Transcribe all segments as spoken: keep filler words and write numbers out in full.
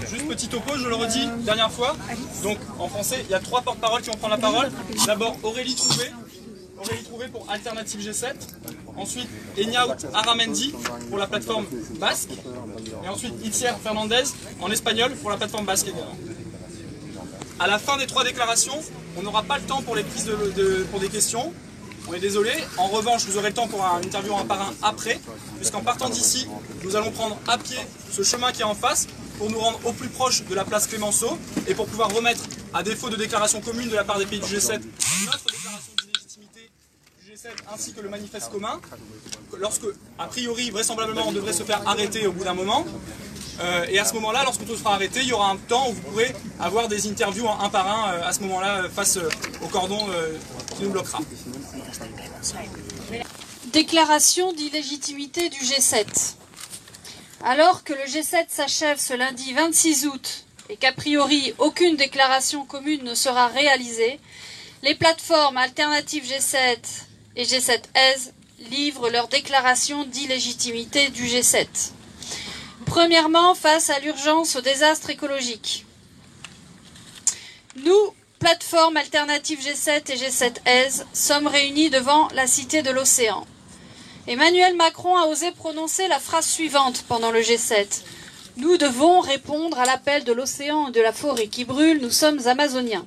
juste petit topo, je le redis, dernière fois. Donc en français, il y a trois porte-paroles qui vont prendre la parole. D'abord Aurélie Trouvé, Aurélie Trouvé pour Alternative G sept. Ensuite Eñaut Aramendi pour la plateforme basque. Et ensuite Itziar Fernandez en espagnol pour la plateforme basque également. À la fin des trois déclarations, on n'aura pas le temps pour les prises de, de, pour des questions. On est désolé. En revanche, vous aurez le temps pour un interview un par un après, puisqu'en partant d'ici, nous allons prendre à pied ce chemin qui est en face pour nous rendre au plus proche de la place Clémenceau et pour pouvoir remettre, à défaut de déclaration commune de la part des pays du G sept, notre déclaration d'illégitimité du G sept ainsi que le manifeste commun, lorsque, a priori, vraisemblablement, on devrait se faire arrêter au bout d'un moment. Euh, et à ce moment-là, lorsqu'on se fera arrêter, il y aura un temps où vous pourrez avoir des interviews un par un euh, à ce moment-là face euh, au cordon euh, qui nous bloquera. Déclaration d'illégitimité du G sept. Alors que le G sept s'achève ce lundi vingt-six août et qu'a priori aucune déclaration commune ne sera réalisée, les plateformes Alternative G sept et G sept Aise livrent leur déclaration d'illégitimité du G sept. Premièrement, face à l'urgence au désastre écologique. Nous, plateforme Alternative G sept et G sept Aise, sommes réunis devant la Cité de l'Océan. Emmanuel Macron a osé prononcer la phrase suivante pendant le G sept. Nous devons répondre à l'appel de l'océan et de la forêt qui brûle, nous sommes amazoniens.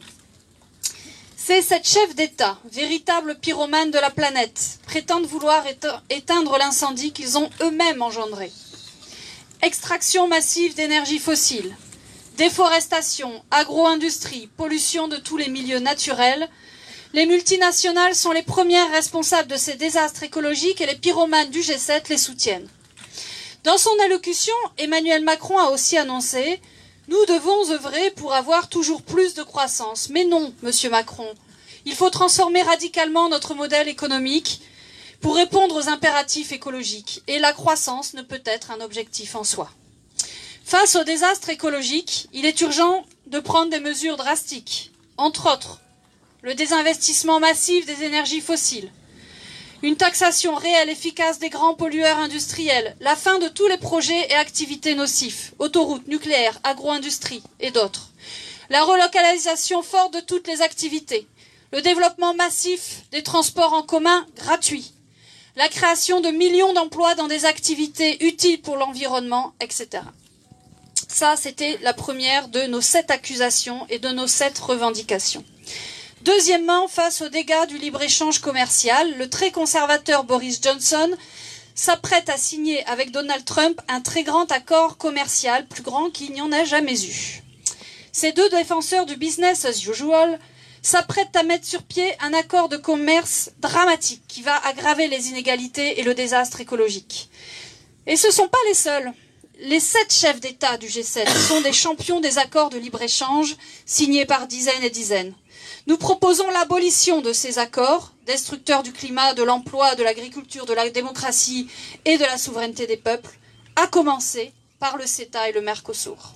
Ces sept chefs d'État, véritables pyromanes de la planète, prétendent vouloir éteindre l'incendie qu'ils ont eux-mêmes engendré. Extraction massive d'énergie fossile, déforestation, agro-industrie, pollution de tous les milieux naturels. Les multinationales sont les premières responsables de ces désastres écologiques et les pyromanes du G sept les soutiennent. Dans son allocution, Emmanuel Macron a aussi annoncé « Nous devons œuvrer pour avoir toujours plus de croissance ». Mais non, monsieur Macron, il faut transformer radicalement notre modèle économique pour répondre aux impératifs écologiques. Et la croissance ne peut être un objectif en soi. Face au désastre écologique, il est urgent de prendre des mesures drastiques. Entre autres, le désinvestissement massif des énergies fossiles, une taxation réelle efficace des grands pollueurs industriels, la fin de tous les projets et activités nocifs, autoroutes, nucléaires, agro-industrie et d'autres, la relocalisation forte de toutes les activités, le développement massif des transports en commun gratuits, la création de millions d'emplois dans des activités utiles pour l'environnement, et cetera. Ça, c'était la première de nos sept accusations et de nos sept revendications. Deuxièmement, face aux dégâts du libre-échange commercial, le très conservateur Boris Johnson s'apprête à signer avec Donald Trump un très grand accord commercial, plus grand qu'il n'y en a jamais eu. Ces deux défenseurs du business as usual s'apprêtent à mettre sur pied un accord de commerce dramatique qui va aggraver les inégalités et le désastre écologique. Et ce ne sont pas les seuls. Les sept chefs d'État du G sept sont des champions des accords de libre-échange signés par dizaines et dizaines. Nous proposons l'abolition de ces accords, destructeurs du climat, de l'emploi, de l'agriculture, de la démocratie et de la souveraineté des peuples, à commencer par le CETA et le Mercosur.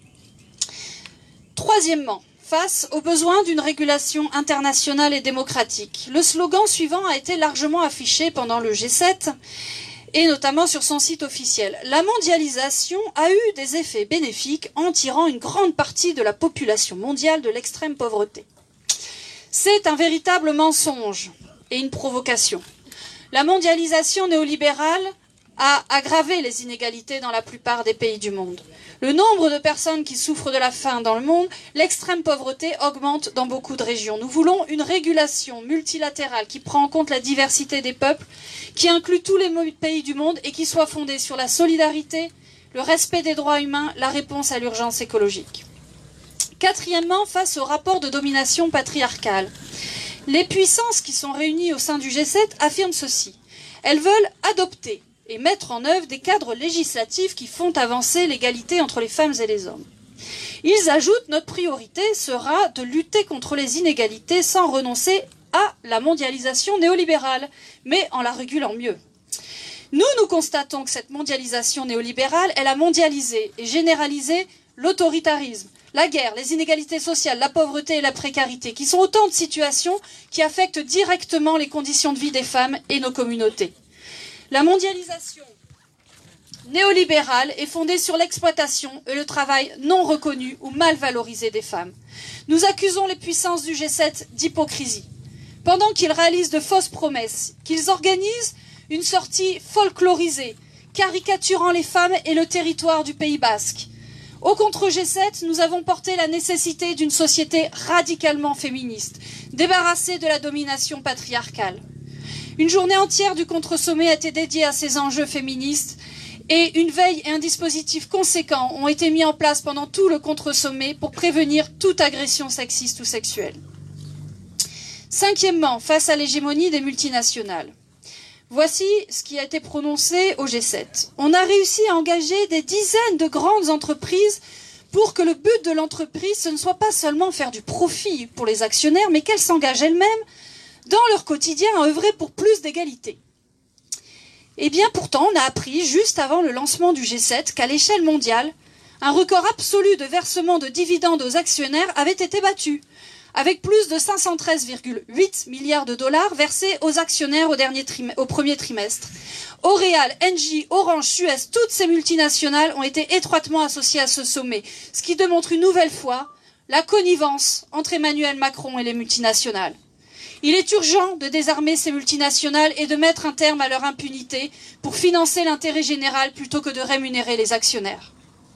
Troisièmement, face aux besoins d'une régulation internationale et démocratique, le slogan suivant a été largement affiché pendant le G sept et notamment sur son site officiel. La mondialisation a eu des effets bénéfiques en tirant une grande partie de la population mondiale de l'extrême pauvreté. C'est un véritable mensonge et une provocation. La mondialisation néolibérale a aggravé les inégalités dans la plupart des pays du monde. Le nombre de personnes qui souffrent de la faim dans le monde, l'extrême pauvreté augmente dans beaucoup de régions. Nous voulons une régulation multilatérale qui prend en compte la diversité des peuples, qui inclut tous les pays du monde et qui soit fondée sur la solidarité, le respect des droits humains, la réponse à l'urgence écologique. Quatrièmement, face au rapport de domination patriarcale, les puissances qui sont réunies au sein du G sept affirment ceci. Elles veulent adopter et mettre en œuvre des cadres législatifs qui font avancer l'égalité entre les femmes et les hommes. Ils ajoutent « Notre priorité sera de lutter contre les inégalités sans renoncer à la mondialisation néolibérale, mais en la régulant mieux. » Nous, nous constatons que cette mondialisation néolibérale, elle a mondialisé et généralisé l'autoritarisme, la guerre, les inégalités sociales, la pauvreté et la précarité, qui sont autant de situations qui affectent directement les conditions de vie des femmes et nos communautés. La mondialisation néolibérale et fondée sur l'exploitation et le travail non reconnu ou mal valorisé des femmes. Nous accusons les puissances du G sept d'hypocrisie. Pendant qu'ils réalisent de fausses promesses, qu'ils organisent une sortie folklorisée, caricaturant les femmes et le territoire du Pays basque. Au contre G sept, nous avons porté la nécessité d'une société radicalement féministe, débarrassée de la domination patriarcale. Une journée entière du contre-sommet a été dédiée à ces enjeux féministes et une veille et un dispositif conséquent ont été mis en place pendant tout le contre-sommet pour prévenir toute agression sexiste ou sexuelle. Cinquièmement, face à l'hégémonie des multinationales. Voici ce qui a été prononcé au G sept. On a réussi à engager des dizaines de grandes entreprises pour que le but de l'entreprise, ce ne soit pas seulement faire du profit pour les actionnaires, mais qu'elles s'engagent elles-mêmes dans leur quotidien à œuvrer pour plus d'égalité. Eh bien, pourtant, on a appris, juste avant le lancement du G sept, qu'à l'échelle mondiale, un record absolu de versement de dividendes aux actionnaires avait été battu, avec plus de cinq cent treize virgule huit milliards de dollars versés aux actionnaires au, dernier trimestre, au premier trimestre. L'Oréal, Engie, Orange, Suez, toutes ces multinationales ont été étroitement associées à ce sommet, ce qui démontre une nouvelle fois la connivence entre Emmanuel Macron et les multinationales. Il est urgent de désarmer ces multinationales et de mettre un terme à leur impunité pour financer l'intérêt général plutôt que de rémunérer les actionnaires.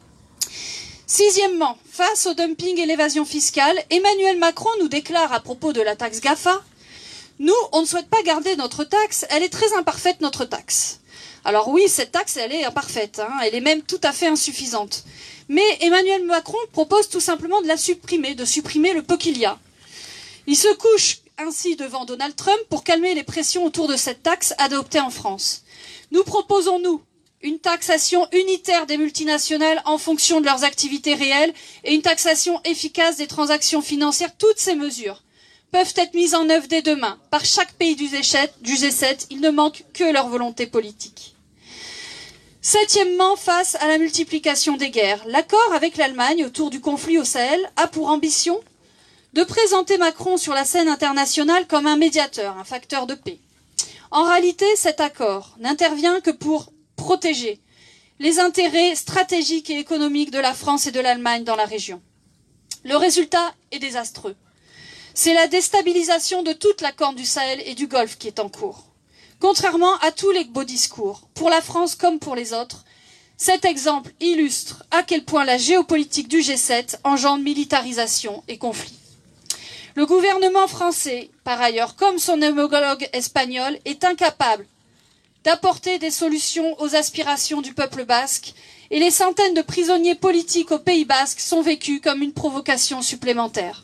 Sixièmement, face au dumping et l'évasion fiscale, Emmanuel Macron nous déclare à propos de la taxe GAFA « Nous, on ne souhaite pas garder notre taxe, elle est très imparfaite notre taxe. » Alors oui, cette taxe, elle est imparfaite, hein, elle est même tout à fait insuffisante. Mais Emmanuel Macron propose tout simplement de la supprimer, de supprimer le peu qu'il y a. Il se couche ainsi devant Donald Trump pour calmer les pressions autour de cette taxe adoptée en France. Nous proposons, nous, une taxation unitaire des multinationales en fonction de leurs activités réelles et une taxation efficace des transactions financières. Toutes ces mesures peuvent être mises en œuvre dès demain par chaque pays du G sept. Il ne manque que leur volonté politique. Septièmement, face à la multiplication des guerres, l'accord avec l'Allemagne autour du conflit au Sahel a pour ambition de présenter Macron sur la scène internationale comme un médiateur, un facteur de paix. En réalité, cet accord n'intervient que pour protéger les intérêts stratégiques et économiques de la France et de l'Allemagne dans la région. Le résultat est désastreux. C'est la déstabilisation de toute la corne du Sahel et du Golfe qui est en cours. Contrairement à tous les beaux discours, pour la France comme pour les autres, cet exemple illustre à quel point la géopolitique du G sept engendre militarisation et conflit. Le gouvernement français, par ailleurs, comme son homologue espagnol, est incapable d'apporter des solutions aux aspirations du peuple basque et les centaines de prisonniers politiques au Pays basque sont vécus comme une provocation supplémentaire.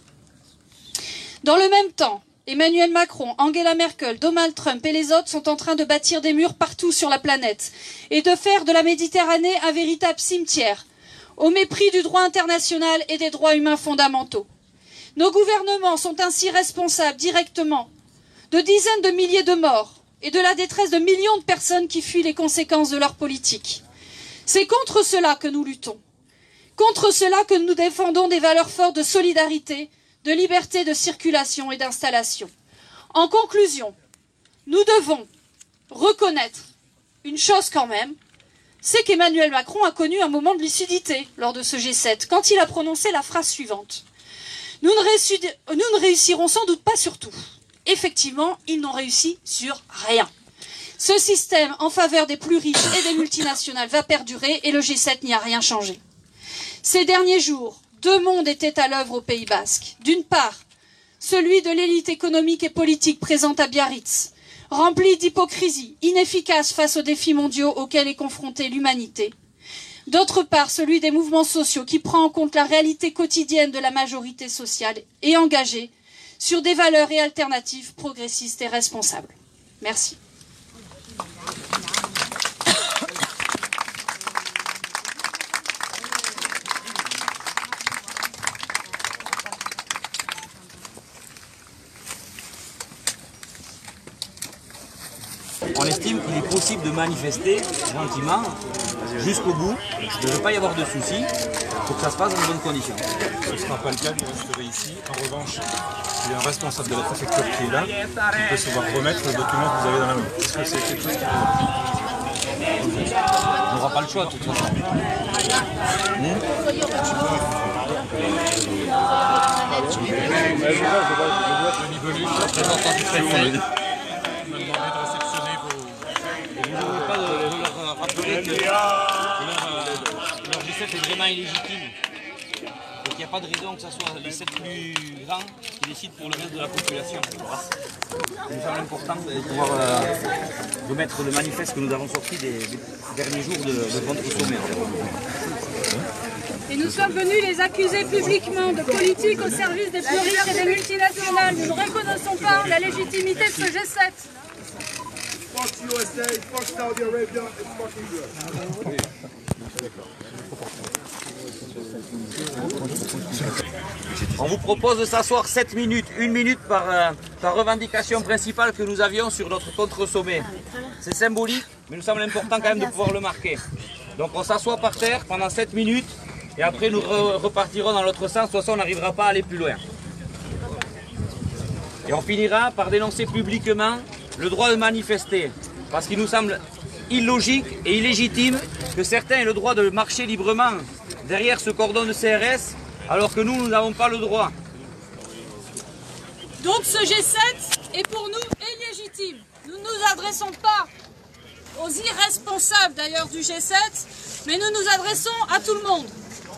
Dans le même temps, Emmanuel Macron, Angela Merkel, Donald Trump et les autres sont en train de bâtir des murs partout sur la planète et de faire de la Méditerranée un véritable cimetière, au mépris du droit international et des droits humains fondamentaux. Nos gouvernements sont ainsi responsables directement de dizaines de milliers de morts et de la détresse de millions de personnes qui fuient les conséquences de leur politique. C'est contre cela que nous luttons, contre cela que nous défendons des valeurs fortes de solidarité, de liberté de circulation et d'installation. En conclusion, nous devons reconnaître une chose quand même, c'est qu'Emmanuel Macron a connu un moment de lucidité lors de ce G sept, quand il a prononcé la phrase suivante. Nous ne, réussi... nous ne réussirons sans doute pas sur tout. Effectivement, ils n'ont réussi sur rien. Ce système en faveur des plus riches et des multinationales va perdurer et le G sept n'y a rien changé. Ces derniers jours, deux mondes étaient à l'œuvre au Pays basque. D'une part, celui de l'élite économique et politique présente à Biarritz, remplie d'hypocrisie, inefficace face aux défis mondiaux auxquels est confrontée l'humanité. D'autre part, celui des mouvements sociaux qui prend en compte la réalité quotidienne de la majorité sociale et engagée sur des valeurs et alternatives progressistes et responsables. Merci. On estime qu'il est possible de manifester gentiment jusqu'au bout, il ne devrait pas y avoir de soucis pour que ça se passe dans de bonnes conditions. Ce ne sera pas le cas, vous resterez ici. En revanche, il y a un responsable de la préfecture qui est là, qui peut se voir remettre le document que vous avez dans la main. Est-ce que c'est quelque chose qui... On n'aura pas le choix de toute façon. Mmh. Leur G sept est vraiment illégitime. Donc il n'y a pas de raison que ce soit les sept plus grands qui décident pour le reste de la population. Il me semble important de pouvoir euh, remettre le manifeste que nous avons sorti des, des derniers jours de, de contre-sommet. Et nous sommes venus les accuser publiquement de politique au service des plus riches et des multinationales. Nous ne reconnaissons pas la légitimité de ce G sept. Fuck U S A, fuck Saudi Arabia, and fuck Israel. On vous propose de s'asseoir sept minutes, une minute par, euh, par revendication principale que nous avions sur notre contre-sommet. C'est symbolique, mais nous semble important quand même de pouvoir le marquer. Donc on s'assoit par terre pendant sept minutes et après nous re repartirons dans l'autre sens, de toute façon on n'arrivera pas à aller plus loin. Et on finira par dénoncer publiquement le droit de manifester, parce qu'il nous semble illogique et illégitime que certains aient le droit de marcher librement derrière ce cordon de C R S, alors que nous, nous n'avons pas le droit. Donc ce G sept est pour nous illégitime. Nous ne nous adressons pas aux irresponsables d'ailleurs du G sept, mais nous nous adressons à tout le monde.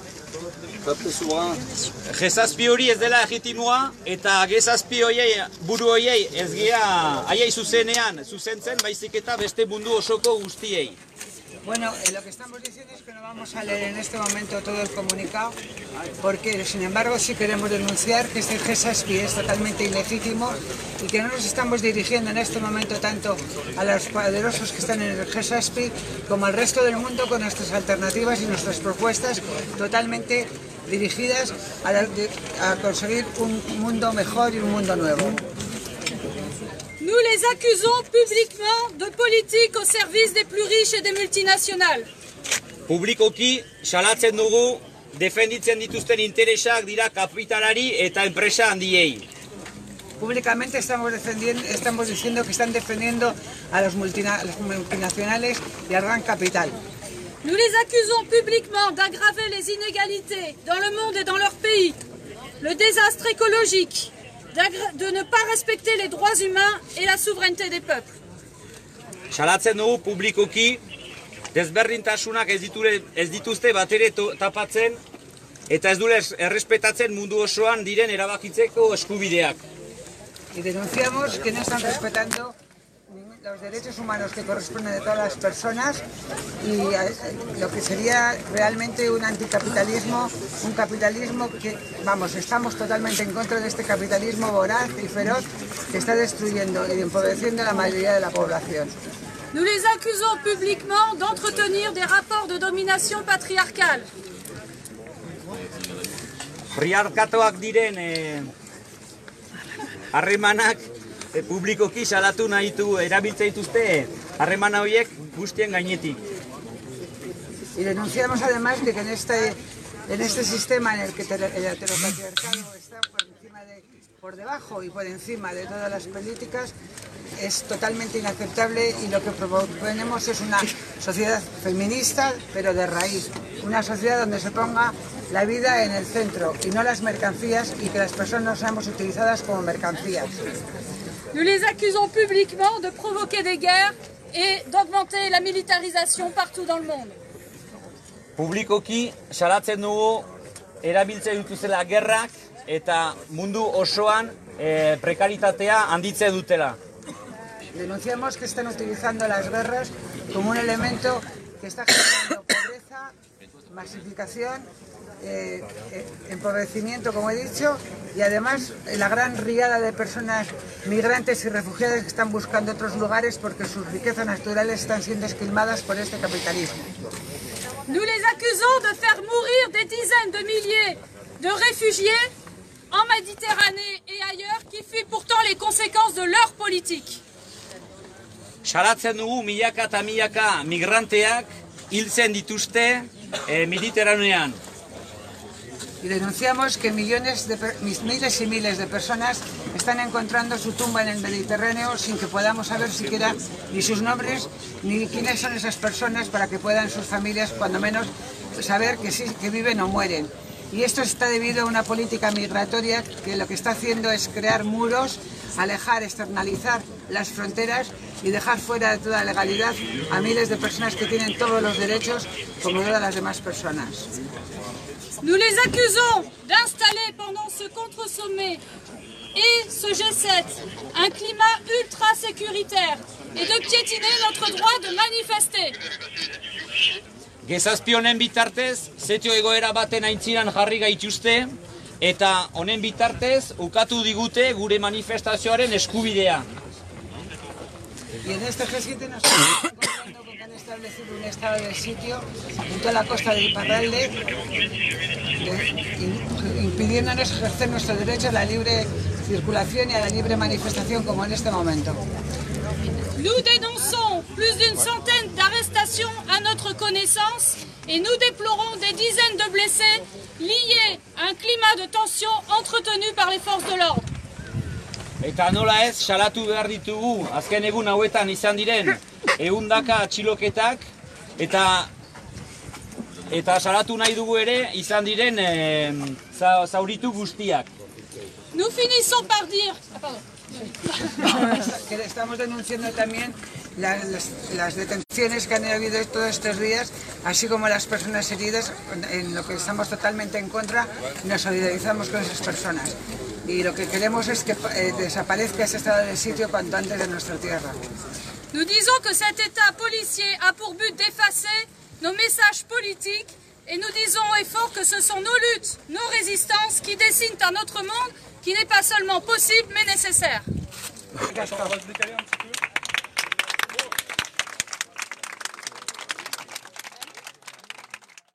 G zazpi hori ez dela legitimoa eta G zazpi horiei buru horiei ez gea haiei zuzenean zuzentzen baizik eta beste mundu osoko guztiei. Bueno, eh, lo que estamos diciendo es que no vamos a leer en este momento todo el comunicado, porque sin embargo sí queremos denunciar que este G zazpi es totalmente ilegítimo y que no nos estamos dirigiendo en este momento tanto a los poderosos que están en el G zazpi como al resto del mundo con nuestras alternativas y nuestras propuestas totalmente dirigidas a, la, a conseguir un mundo mejor y un mundo nuevo. Nous les accusons publiquement de politique au service des plus riches et des multinationales. Publikoki salatzen dugu defenditzen dituzten interesak dira kapitalari eta enpresa handiei. Públicamente estamos, defendiendo, estamos diciendo que están defendiendo a los multina, a las multinacionales y al gran capital. Nous les accusons publiquement d'aggraver les inégalités dans le monde et dans leur pays, le désastre écologique, de ne pas respecter les droits humains et la souveraineté des peuples. Salatzen dugu publikoki desberdintasunak ez diture ez dituzte batere tapatzen eta ez dule errespetatzen mundu osoan diren erabakitzeko eskubideak. Y denunciamos que no están respetando los derechos humanos que corresponden de todas las personas y lo que sería realmente un anticapitalismo, un capitalismo que, vamos, estamos totalmente en contra de este capitalismo voraz y feroz que está destruyendo y empobreciendo a la mayoría de la población. Nous les accusons publiquement d'entretenir des rapports de domination patriarcale. Patriarkatoak diren harremanak eh, publikoki salatu nahi du erabiltzen dituzte harremana horiek guztien gainetik. Y denunciamos además de que en este, en este sistema en el que el heteropatriarcado está por encima de, por debajo y por encima de todas las políticas, es totalmente inaceptable y lo que proponemos es una sociedad feminista, pero de raíz. Una sociedad donde se ponga la vida en el centro y no las mercancías y que las personas no seamos utilizadas como mercancías. Nous les accusons publiquement de provoquer des guerres et d'augmenter la militarisation partout dans le monde. Publikoki salatzen dugu erabiltzen dituzela gerrak eta mundu osoan eh, prekaritatea handitzen dutela. Denunciamos que están utilizando las guerras como un elemento que está generando pobreza, masificación, eh, eh, empobrecimiento, como he dicho, y además la gran riada de personas migrantes y refugiadas que están buscando otros lugares porque sus riquezas naturales están siendo esquilmadas por este capitalismo. Nous les accusons de faire mourir des dizaines de milliers de réfugiés en Méditerranée et ailleurs qui fuient pourtant les conséquences de leur politique. Salatzen dugu milaka eta milaka migranteak hiltzen dituzte eh, Mediterranean. Y denunciamos que millones de, miles y miles de personas están encontrando su tumba en el Mediterráneo sin que podamos saber siquiera ni sus nombres ni quiénes son esas personas para que puedan sus familias, cuando menos, saber que sí, que viven o mueren. Y esto está debido a una política migratoria que lo que está haciendo es crear muros, alejar, externalizar las fronteras y dejar fuera de toda legalidad a miles de personas que tienen todos los derechos como todas las demás personas. Nous les accusons d'installer pendant ce contre-sommet et ce G sept un climat ultra sécuritaire et de piétiner notre droit de manifester. Ge zazpi honen bitartez, zetio egoera baten aintziran jarri gaituzte, eta honen bitartez ukatu digute gure manifestazioaren eskubidea. Y en este G siete nos estamos encontrando con que han establecido un estado de sitio en toda la costa del Iparralde, impidiéndonos ejercer nuestro derecho a la libre circulación y a la libre manifestación como en este momento. Nous dénonçons plus d'une centaine d'arrestations à notre connaissance et nous déplorons des dizaines de blessés liés à un climat de tension entretenu par les forces de l'ordre. Eta nola ez, salatu behar ditugu, azken egun hauetan izan diren, ehundaka atxiloketak, eta eta salatu nahi dugu ere, izan diren eh, za, zauritu guztiak. Nous finissons par dire... Ah, pardon. Que estamos denunciando también la, las, las detenciones que han habido todos estos días, así como las personas heridas, en lo que estamos totalmente en contra, nos solidarizamos con esas personas. Y lo que queremos es que eh, desaparezca ese estado de sitio cuanto antes de nuestra tierra. Nous disons que cet état policier a pour but d'effacer nos messages politiques et nous disons haut et fort que ce sont nos luttes, nos résistances qui dessinent un autre monde qui n'est pas seulement possible mais nécessaire. On va se décaler un petit peu.